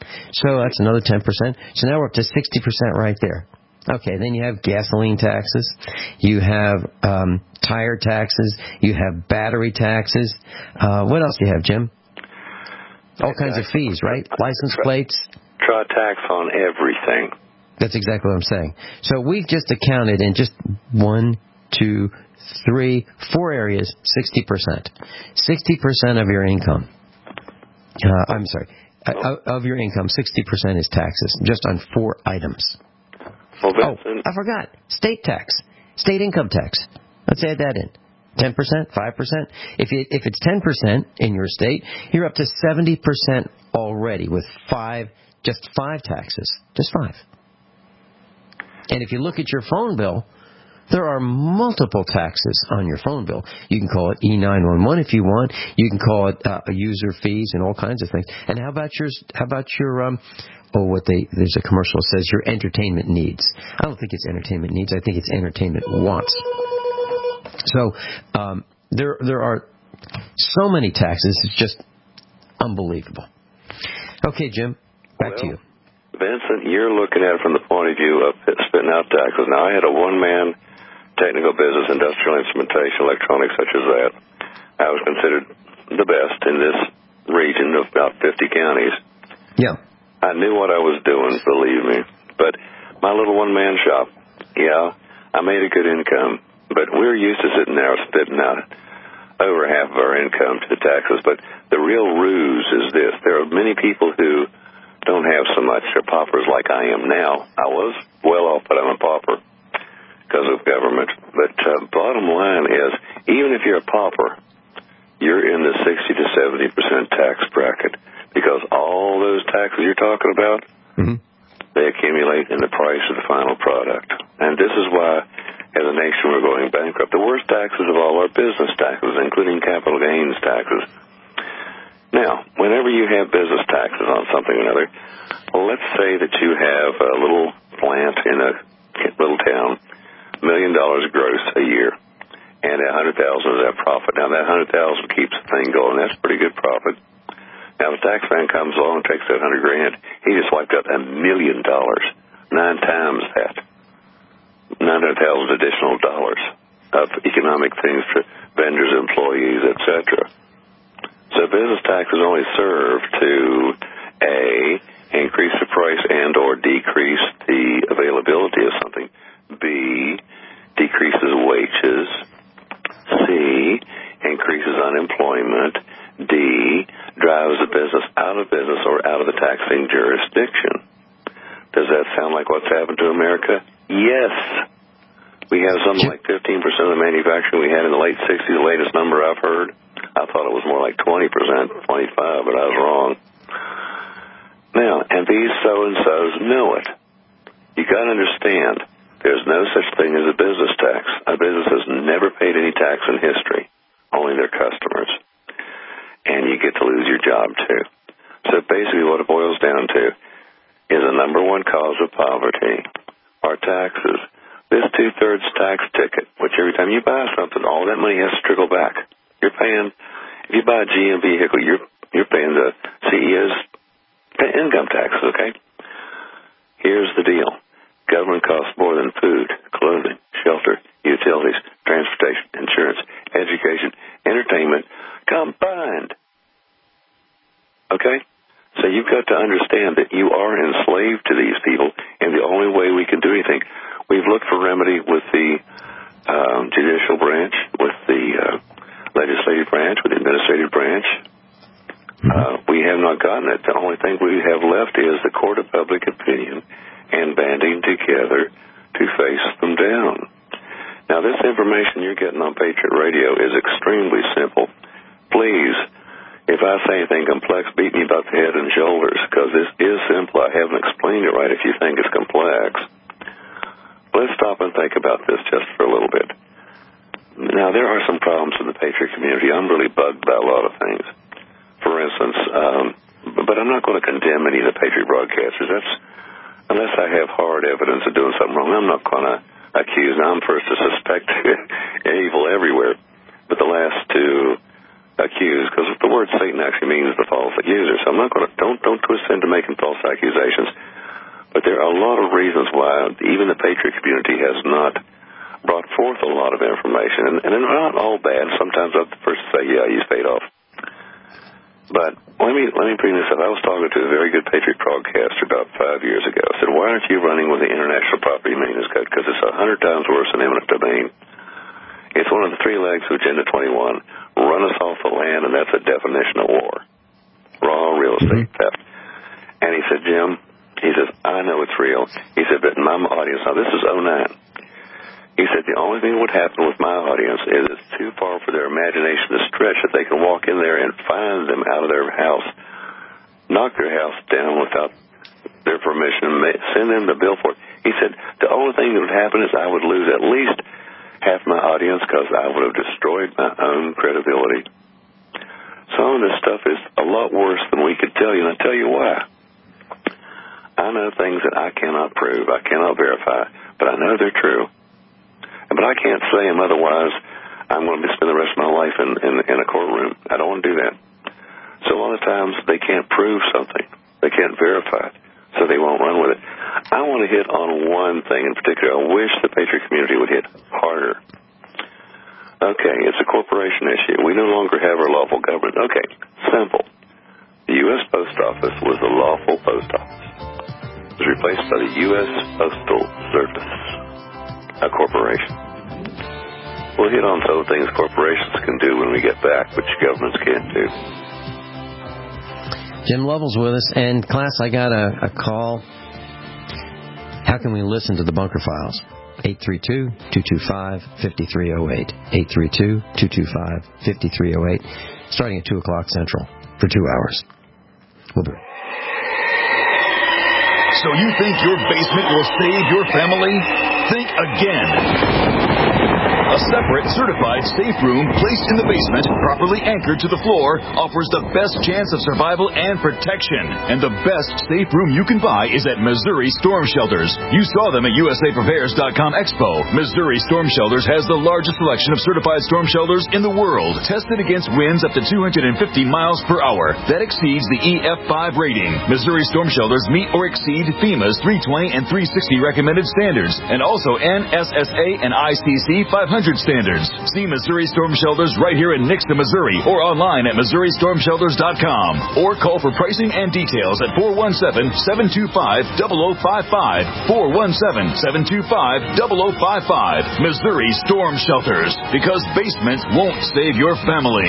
So that's another ten percent. So now we're up to sixty percent right there. Okay, then you have gasoline taxes, you have um, tire taxes, you have battery taxes. Uh, what else do you have, Jim? All kinds of fees, right? License plates. Try tax on everything. That's exactly what I'm saying. So we've just accounted in just one, two, three, four areas, sixty percent. sixty percent of your income. Uh, I'm sorry. Uh, of your income, sixty percent is taxes, just on four items. Well, oh, I forgot. State tax. State income tax. Let's add that in. ten percent, five percent. If you, if it's ten percent in your state, you're up to seventy percent already with five, just five taxes. Just five. And if you look at your phone bill, there are multiple taxes on your phone bill. You can call it E nine one one if you want. You can call it uh, user fees and all kinds of things. And how about your, how about your, um, oh, what they, there's a commercial that says your entertainment needs. I don't think it's entertainment needs. I think it's entertainment wants. So, um, there, there are so many taxes. It's just unbelievable. Okay, Jim, back well, to you. Vincent, you're looking at it from the point of view of spitting out taxes. Now, I had a one-man technical business, industrial instrumentation, electronics such as that. I was considered the best in this region of about fifty counties. Yeah. I knew what I was doing, believe me. But my little one-man shop, yeah, I made a good income. But we're used to sitting there spitting out over half of our income to the taxes. But the real ruse is this. There are many people who don't have so much. They're paupers like I am now. I was well off, but I'm a pauper because of government. But uh, bottom line is, even if you're a pauper, you're in the sixty to seventy percent tax bracket because all those taxes you're talking about, mm-hmm. they accumulate in the price of the final product. And this is why, as a nation, we're going bankrupt. The worst taxes of all are business taxes, including capital gains taxes. Now, whenever you have business taxes on something or another, well, let's say that you have a little plant in a little town, a million dollars gross a year, and a hundred thousand is that profit. Now, that hundred thousand keeps the thing going. That's pretty good profit. Now, the tax man comes along and takes that hundred grand. He just wiped out a million dollars, nine times that, nine hundred thousand additional dollars of economic things for vendors, employees, et cetera. So business taxes only serve to, A, increase the price and or decrease the availability of something. B, decreases wages. C, increases unemployment. D, drives the business out of business or out of the taxing jurisdiction. Does that sound like what's happened to America? Yes. We have something like fifteen percent of the manufacturing we had in the late sixties, the latest number I've heard. I thought it was more like twenty percent, twenty-five, but I was wrong. Now, and these so-and-sos know it. You got to understand, there's no such thing as a business tax. A business has never paid any tax in history, only their customers. And you get to lose your job, too. So basically what it boils down to is the number one cause of poverty are taxes. This two-thirds tax ticket, which every time you buy something, all that money has to trickle back. You're paying, if you buy a G M vehicle, you're you're paying the C E O's income taxes, okay? Here's the deal. Government costs more than food, clothing, shelter, utilities, transportation, insurance, education, entertainment, combined. Okay? So you've got to understand that you are enslaved to these people, and the only way we can do anything, we've looked for remedy with the um, judicial branch, with the uh, legislative branch, with the administrative branch. Uh, we have not gotten it. The only thing we have left is the court of public opinion and banding together to face them down. Now, this information you're getting on Patriot Radio is extremely simple. Please, if I say anything complex, beat me about the head and shoulders, because this is simple. I haven't explained it right if you think it's complex. Let's stop and think about this just for a little bit. Now, there are some problems in the Patriot community. I'm really bugged by a lot of things. For instance, um, but I'm not going to condemn any of the Patriot broadcasters. That's, unless I have hard evidence of doing something wrong, I'm not going to accuse. I'm first to suspect evil everywhere. But the last two accuse, because the word Satan actually means the false accuser. So I'm not going to, don't, don't twist into making false accusations. But there are a lot of reasons why even the Patriot community has not brought forth a lot of information. And, and they're not all bad. Sometimes I'm the first to say, yeah, you stayed off. But let me let me bring this up. I was talking to a very good Patriot broadcaster about five years ago. I said, why aren't you running with the International Property Maintenance Code? Because it's a hundred times worse than eminent domain. It's one of the three legs of Agenda twenty-one. Run us off the land, and that's a definition of war. Raw real estate theft. And he said, Jim, he says, I know it's real. He said, but my audience, now this is oh nine. He said, the only thing that would happen with my audience is it's too far for their imagination to stretch that they can walk in there and find them out of their house, knock their house down without their permission, send them the bill for it. He said, the only thing that would happen is I would lose at least half my audience because I would have destroyed my own credibility. Some of this stuff is a lot worse than we could tell you, and I'll tell you why. I know things that I cannot prove, I cannot verify, but I know they're true. But I can't say them, otherwise I'm going to spend the rest of my life in, in, in a courtroom. I don't want to do that. So a lot of times they can't prove something. They can't verify it, so they won't run with it. I want to hit on one thing in particular. I wish the Patriot community would hit harder. Okay, it's a corporation issue. We no longer have our lawful government. Okay, simple. The U S Post Office was the lawful post office. It was replaced by the U S Postal Service, a corporation. We'll hit on some things corporations can do when we get back, which governments can't do. Jim Lovell's with us. And, class, I got a, a call. How can we listen to the Bunker Files? eight three two, two two five, five three zero eight. eight three two, two two five, five three zero eight. Starting at two o'clock Central for two hours. We'll be right back. So you think your basement will save your family? Think again. A separate, certified safe room placed in the basement, properly anchored to the floor, offers the best chance of survival and protection. And the best safe room you can buy is at Missouri Storm Shelters. You saw them at U S A Prepares dot com Expo. Missouri Storm Shelters has the largest selection of certified storm shelters in the world, tested against winds up to two hundred fifty miles per hour. That exceeds the E F five rating. Missouri Storm Shelters meet or exceed FEMA's three twenty and three sixty recommended standards, and also N S S A and I C C five hundred standards. See Missouri Storm Shelters right here in Nixon, Missouri, or online at Missouri Storm Shelters dot com, or call for pricing and details at four one seven, seven two five, zero zero five five, four one seven, seven two five, zero zero five five. Missouri Storm Shelters, because basements won't save your family.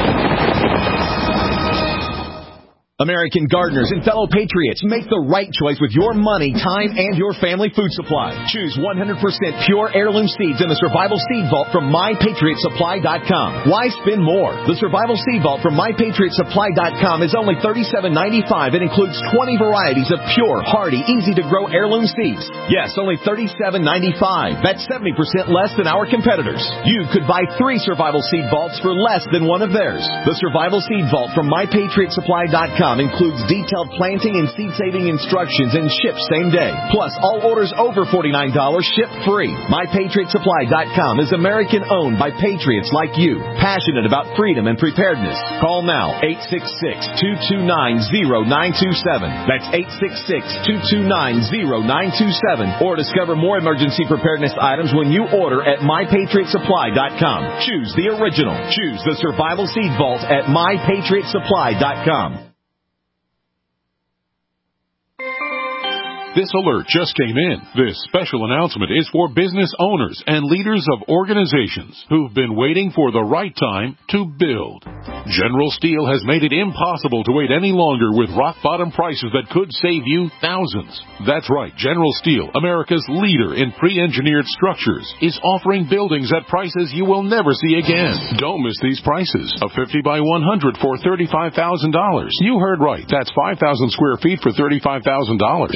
American gardeners and fellow patriots, make the right choice with your money, time, and your family food supply. Choose one hundred percent pure heirloom seeds in the Survival Seed Vault from my patriot supply dot com. Why spend more? The Survival Seed Vault from my patriot supply dot com is only thirty-seven ninety-five and includes twenty varieties of pure, hardy, easy-to-grow heirloom seeds. Yes, only thirty-seven ninety-five. That's seventy percent less than our competitors. You could buy three Survival Seed Vaults for less than one of theirs. The Survival Seed Vault from my patriot supply dot com includes detailed planting and seed-saving instructions and ships same day. Plus, all orders over forty-nine dollars ship free. my patriot supply dot com is American-owned by patriots like you, passionate about freedom and preparedness. Call now, eight six six, two two nine, zero nine two seven. That's eight six six, two two nine, zero nine two seven. Or discover more emergency preparedness items when you order at my patriot supply dot com. Choose the original. Choose the Survival Seed Vault at my patriot supply dot com. This alert just came in. This special announcement is for business owners and leaders of organizations who've been waiting for the right time to build. General Steel has made it impossible to wait any longer with rock-bottom prices that could save you thousands. That's right, General Steel, America's leader in pre-engineered structures, is offering buildings at prices you will never see again. Don't miss these prices. A fifty by one hundred for thirty-five thousand dollars. You heard right. That's five thousand square feet for thirty-five thousand dollars. Manufactured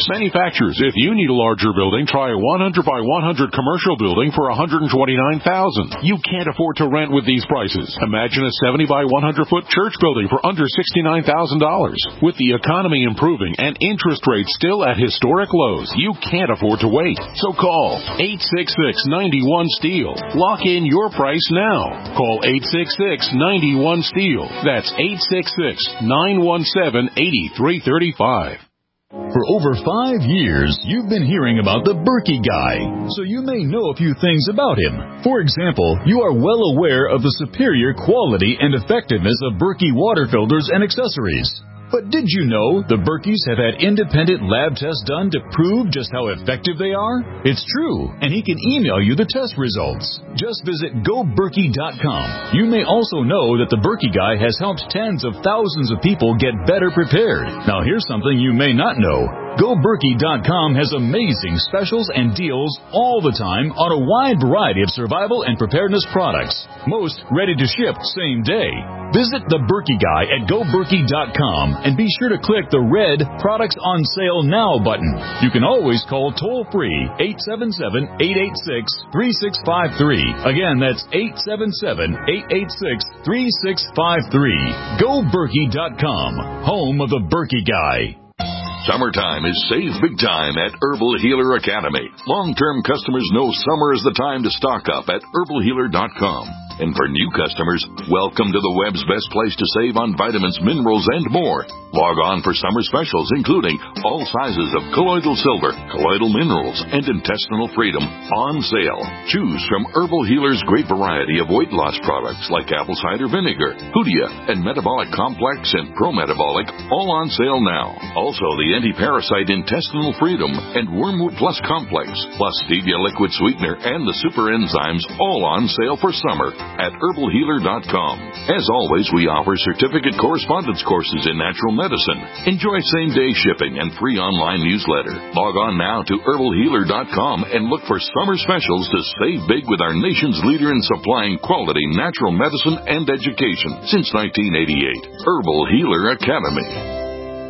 manufacturers. If you need a larger building, try a one hundred by one hundred commercial building for one hundred twenty-nine thousand dollars. You can't afford to rent with these prices. Imagine a seventy by one hundred foot church building for under sixty-nine thousand dollars. With the economy improving and interest rates still at historic lows, you can't afford to wait. So call eight six six, nine one, STEEL. Lock in your price now. Call eight six six, nine one, STEEL. That's eight six six, nine one seven, eight three three five. For over five years, you've been hearing about the Berkey Guy, so you may know a few things about him. For example, you are well aware of the superior quality and effectiveness of Berkey water filters and accessories. But did you know the Berkeys have had independent lab tests done to prove just how effective they are? It's true, and he can email you the test results. Just visit go berkey dot com. You may also know that the Berkey Guy has helped tens of thousands of people get better prepared. Now here's something you may not know. go berkey dot com has amazing specials and deals all the time on a wide variety of survival and preparedness products. Most ready to ship same day. Visit the Berkey Guy at go berkey dot com and be sure to click the red Products on Sale Now button. You can always call toll-free eight seven seven, eight eight six, three six five three. Again, that's eight seven seven, eight eight six, three six five three. go berkey dot com, home of the Berkey Guy. Summertime is save big time at Herbal Healer Academy. Long-term customers know summer is the time to stock up at herbal healer dot com. And for new customers, welcome to the web's best place to save on vitamins, minerals, and more. Log on for summer specials, including all sizes of colloidal silver, colloidal minerals, and intestinal freedom on sale. Choose from Herbal Healer's great variety of weight loss products like apple cider vinegar, Hoodia, and Metabolic Complex and Pro-Metabolic, all on sale now. Also, the anti-parasite intestinal freedom and Wormwood Plus Complex, plus Stevia liquid sweetener and the super enzymes, all on sale for summer at herbal healer dot com. As always, we offer certificate correspondence courses in natural medicine. Enjoy same-day shipping and free online newsletter. Log on now to herbal healer dot com and look for summer specials to save big with our nation's leader in supplying quality natural medicine and education since nineteen eighty-eight. Herbal Healer Academy.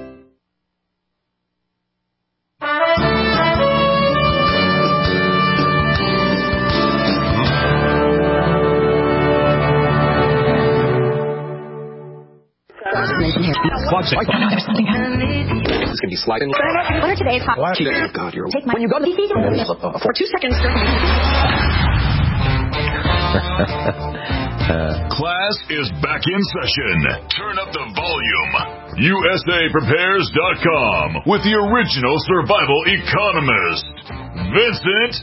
There's something happening. This could be sliding. What are today's hot? Oh, God, you're... Take my... When you go to the D C, for two seconds. Class is back in session. Turn up the volume. U S A prepares dot com with the original survival economist, Vincent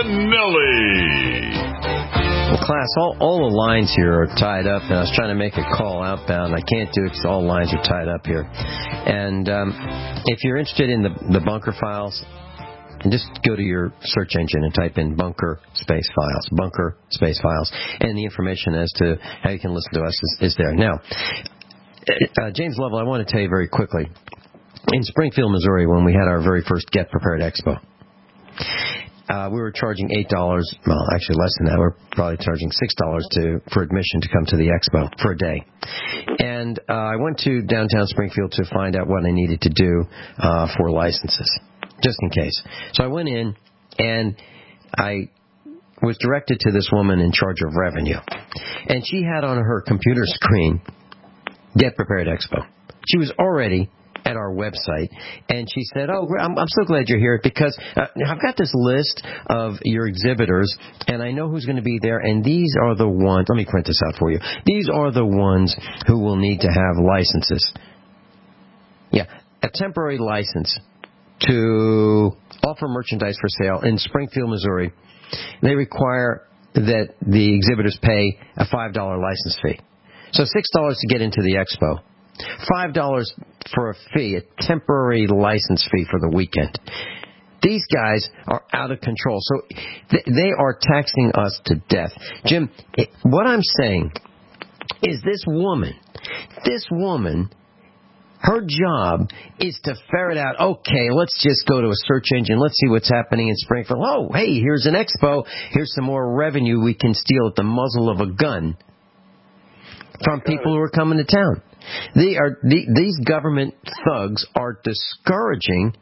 Finelli. Well, class, all, all the lines here are tied up, and I was trying to make a call outbound. I can't do it because all lines are tied up here. And um, if you're interested in the, the bunker files, just go to your search engine and type in bunker space files, bunker space files, and the information as to how you can listen to us is, is there. Now, uh, James Lovell, I want to tell you very quickly, in Springfield, Missouri, when we had our very first Get Prepared Expo, Uh, we were charging eight dollars, well, actually less than that. We're probably charging six dollars to, for admission to come to the expo for a day. And uh, I went to downtown Springfield to find out what I needed to do uh, for licenses, just in case. So I went in, and I was directed to this woman in charge of revenue. And she had on her computer screen, Get Prepared Expo. She was already at our website, and she said, oh, I'm, I'm so glad you're here because uh, I've got this list of your exhibitors, and I know who's going to be there, and these are the ones, let me print this out for you, these are the ones who will need to have licenses. Yeah, a temporary license to offer merchandise for sale in Springfield, Missouri. They require that the exhibitors pay a five dollars license fee. So six dollars to get into the expo. five dollars for a fee, a temporary license fee for the weekend. These guys are out of control. So th- they are taxing us to death. Jim, it, what I'm saying is this woman, this woman, her job is to ferret out, okay, let's just go to a search engine. Let's see what's happening in Springfield. Oh, hey, here's an expo. Here's some more revenue we can steal at the muzzle of a gun from people who are coming to town. They are the, these government thugs are discouraging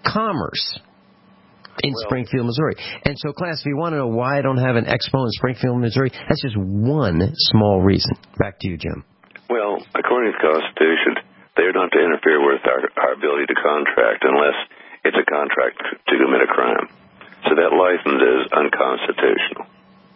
commerce in well, Springfield, Missouri. And so, class, if you want to know why I don't have an expo in Springfield, Missouri, that's just one small reason. Back to you, Jim. Well, according to the Constitution, they're not to interfere with our, our ability to contract unless it's a contract to commit a crime. So that license is unconstitutional.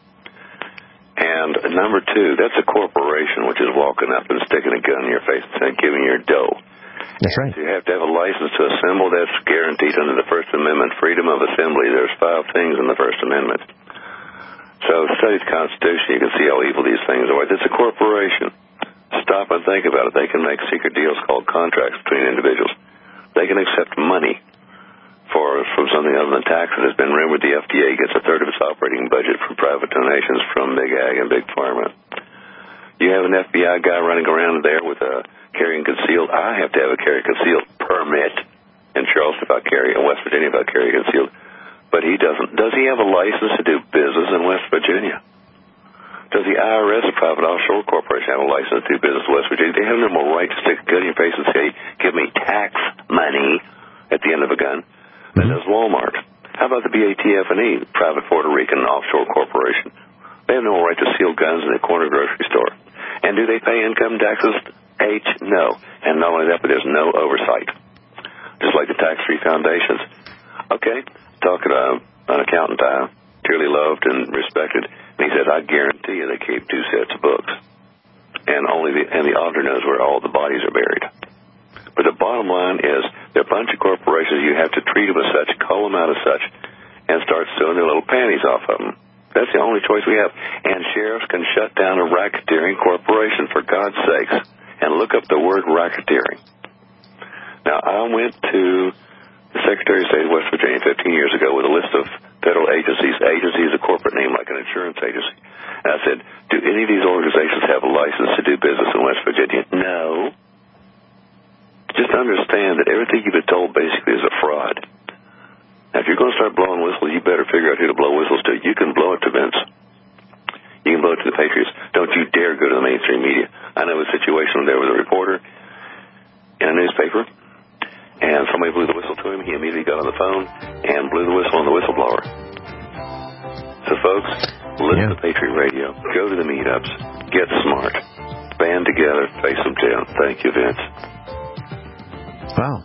And number two, that's a corporation which is walking up and sticking a gun in your face and giving you dough. That's right. You have to have a license to assemble. That's guaranteed under the First Amendment. Freedom of assembly. There's five things in the First Amendment. So study the Constitution. You can see how evil these things are. It's a corporation. Stop and think about it. They can make secret deals called contracts between individuals. They can accept money for from something other than taxes. It's been rumored the F D A gets a third of its operating budget from private donations from Big Ag and Big Pharma. You have an F B I guy running around there with a carrying concealed. I have to have a carry concealed permit in Charleston if I carry, in West Virginia if I carry concealed. But he doesn't. Does he have a license to do business in West Virginia? Does the I R S, a private offshore corporation, have a license to do business in West Virginia? They have no more right to stick a gun in your face and say, give me tax money at the end of a gun than does Walmart. How about the B A T F and E, private Puerto Rican offshore corporation? They have no right to seal guns in the corner grocery store. And do they pay income taxes? H, no. And not only that, but there's no oversight. Just like the tax-free foundations. Okay, talking to an accountant I dearly loved and respected, and he said, I guarantee you they keep two sets of books. And only the, and the auditor knows where all the bodies are buried. But the bottom line is, they're a bunch of corporations. You have to treat them as such, call them out as such, and start suing their little panties off of them. That's the only choice we have. And sheriffs can shut down a racketeering corporation, for God's sakes. And look up the word racketeering. Now, I went to the Secretary of State of West Virginia fifteen years ago with a list of federal agencies. Agency is a corporate name like an insurance agency. And I said, do any of these organizations have a license to do business in West Virginia? No. Just understand that everything you've been told basically is a fraud. Now, if you're going to start blowing whistles, you better figure out who to blow whistles to. You can blow it to Vince. You can blow it to the Patriots. Don't you dare go to the mainstream media. I know a situation there was a reporter in a newspaper, and somebody blew the whistle to him. He immediately got on the phone and blew the whistle on the whistleblower. So, folks, listen yeah. to Patriot Radio. Go to the meetups. Get smart. Band together. Face them down. Thank you, Vince. Wow.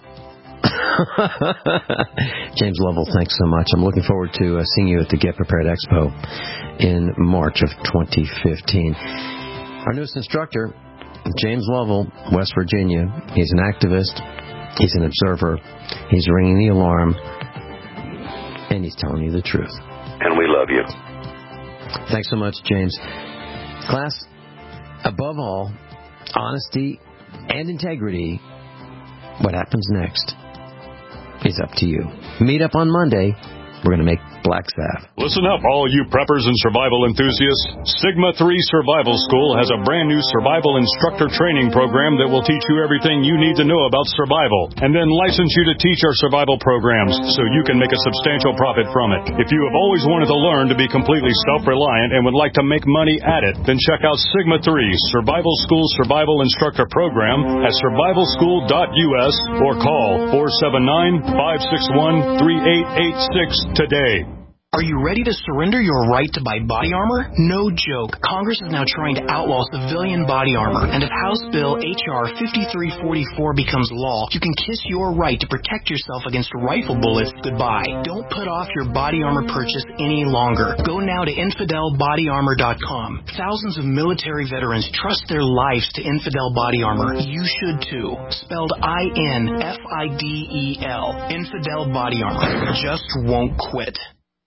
James Lovell, thanks so much. I'm looking forward to uh, seeing you at the Get Prepared Expo in March of twenty fifteen. Our newest instructor, James Lovell, West Virginia. He's an activist. He's an observer. He's ringing the alarm. And he's telling you the truth. And we love you. Thanks so much, James. Class, above all, honesty and integrity. What happens next is up to you. Meet up on Monday. We're going to make black salve. Listen up, all you preppers and survival enthusiasts. Sigma three Survival School has a brand new survival instructor training program that will teach you everything you need to know about survival, and then license you to teach our survival programs so you can make a substantial profit from it. If you have always wanted to learn to be completely self-reliant and would like to make money at it, then check out Sigma three Survival School Survival Instructor Program at survival school dot U S or call four seven nine, five six one, three eight eight six today. Are you ready to surrender your right to buy body armor? No joke. Congress is now trying to outlaw civilian body armor. And if House Bill H R fifty-three forty-four becomes law, you can kiss your right to protect yourself against rifle bullets goodbye. Don't put off your body armor purchase any longer. Go now to infidel body armor dot com. Thousands of military veterans trust their lives to Infidel Body Armor. You should too. Spelled I N F I D E L. Infidel Body Armor. Just won't quit.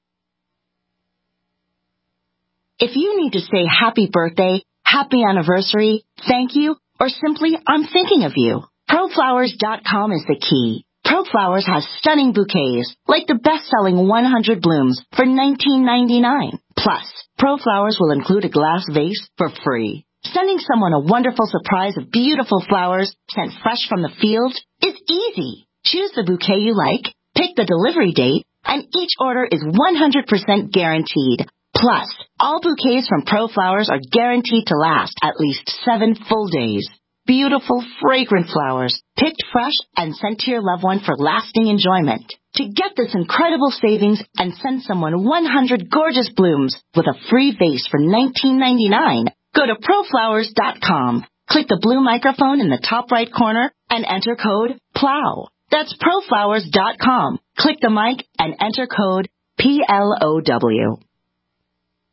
If you need to say happy birthday, happy anniversary, thank you, or simply I'm thinking of you, pro flowers dot com is the key. ProFlowers has stunning bouquets, like the best-selling one hundred blooms for nineteen ninety-nine. Plus, ProFlowers will include a glass vase for free. Sending someone a wonderful surprise of beautiful flowers sent fresh from the field is easy. Choose the bouquet you like, pick the delivery date, and each order is one hundred percent guaranteed. Plus, all bouquets from ProFlowers are guaranteed to last at least seven full days. beautiful, fragrant flowers, picked fresh and sent to your loved one for lasting enjoyment. To get this incredible savings and send someone one hundred gorgeous blooms with a free vase for nineteen ninety-nine, go to proflowers dot com. Click the blue microphone in the top right corner and enter code PLOW. That's proflowers dot com. Click the mic and enter code P L O W.